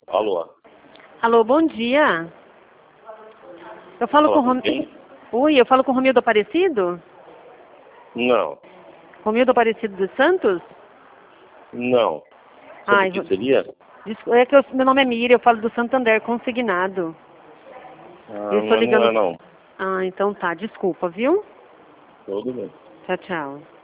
Alô? Alô, bom dia. Eu falo com o Romildo. Oi, eu falo com o Romildo Aparecido? Não. Romildo Aparecido dos Santos? Não. Sabe o que seria? É que meu nome é Miriam, eu falo do Santander Consignado. Eu estou ligando. Não. Ah, então tá, desculpa, viu? Tudo bem. Tchau, tchau.